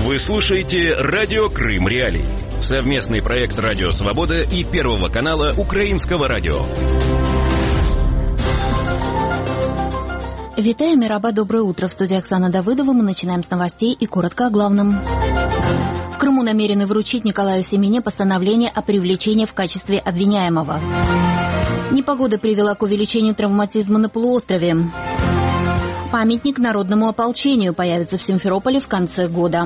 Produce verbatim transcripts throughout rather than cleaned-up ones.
Вы слушаете «Радио Крым Реалии». Совместный проект «Радио Свобода» и Первого канала Украинского радио. Витаю, Мираба, доброе утро. В студии Оксана Давыдова. Мы начинаем с новостей и коротко о главном. В Крыму намерены вручить Николаю Семене постановление о привлечении в качестве обвиняемого. Непогода привела к увеличению травматизма на полуострове. Памятник народному ополчению появится в Симферополе в конце года.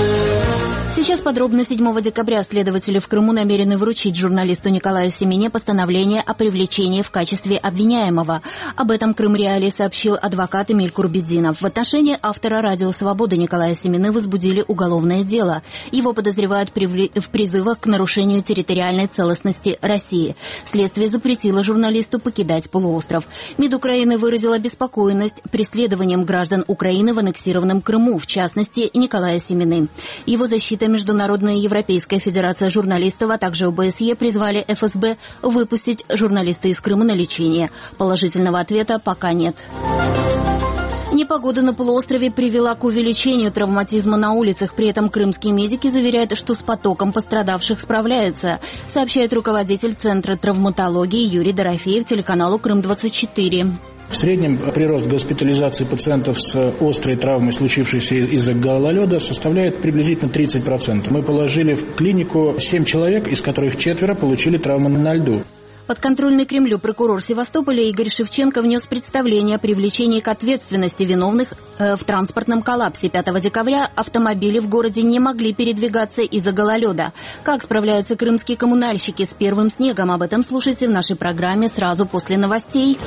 Сейчас подробно. седьмого декабря следователи в Крыму намерены вручить журналисту Николаю Семене постановление о привлечении в качестве обвиняемого. Об этом Крым Реалии сообщил адвокат Эмиль Курбетдинов. В отношении автора «Радио Свобода» Николая Семены возбудили уголовное дело. Его подозревают в призывах к нарушению территориальной целостности России. Следствие запретило журналисту покидать полуостров. МИД Украины выразил обеспокоенность преследованием граждан Украины в аннексированном Крыму, в частности, Николая Семены. Его защита Международная и Европейская Федерация журналистов, а также ОБСЕ призвали эф эс бэ выпустить журналиста из Крыма на лечение. Положительного ответа пока нет. Непогода на полуострове привела к увеличению травматизма на улицах. При этом крымские медики заверяют, что с потоком пострадавших справляются, сообщает руководитель Центра травматологии Юрий Дорофеев телеканалу Крым двадцать четыре. В среднем прирост госпитализации пациентов с острой травмой, случившейся из-за гололеда, составляет приблизительно тридцать процентов. Мы положили в клинику семь человек, из которых четверо получили травмы на льду. Подконтрольный Кремлю прокурор Севастополя Игорь Шевченко внес представление о привлечении к ответственности виновных э, в транспортном коллапсе. пятого декабря автомобили в городе не могли передвигаться из-за гололеда. Как справляются крымские коммунальщики с первым снегом? Об этом слушайте в нашей программе сразу после новостей.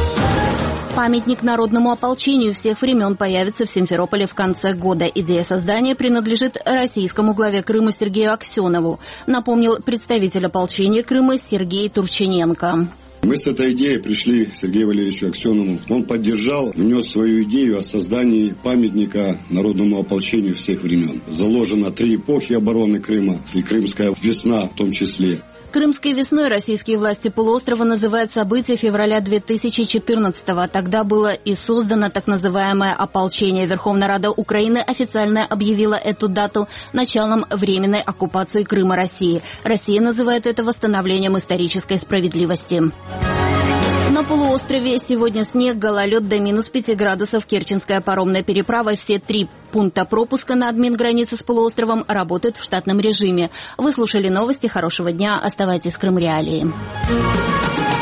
Памятник народному ополчению всех времен появится в Симферополе в конце года. Идея создания принадлежит российскому главе Крыма Сергею Аксенову, напомнил представитель ополчения Крыма Сергей Турчиненко. Мы с этой идеей пришли к Сергею Валерьевичу Аксенову. Он поддержал, внес свою идею о создании памятника народному ополчению всех времен. Заложено три эпохи обороны Крыма и крымская весна в том числе. Крымской весной российские власти полуострова называют события февраля две тысячи четырнадцатого. Тогда было и создано так называемое ополчение. Верховная Рада Украины официально объявила эту дату началом временной оккупации Крыма России. Россия называет это восстановлением исторической справедливости. На полуострове сегодня снег, гололед до минус пяти градусов. Керченская паромная переправа. Все три пункта пропуска на админ-границе с полуостровом работают в штатном режиме. Вы слушали новости. Хорошего дня. Оставайтесь с Крым Реалии.